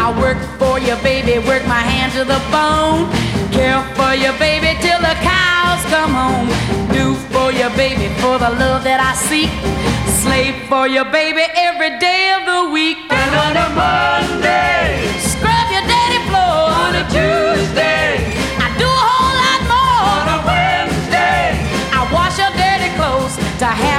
work for you, baby, work my hand to the bone. Care for you, baby, till the cows come home. Do for you, baby, for the love that I seek. Slave for you, baby, every day of the week. And on a Monday, scrub your dirty floor. on a Tuesday, I do a whole lot more. on a Wednesday, I wash your dirty clothes to have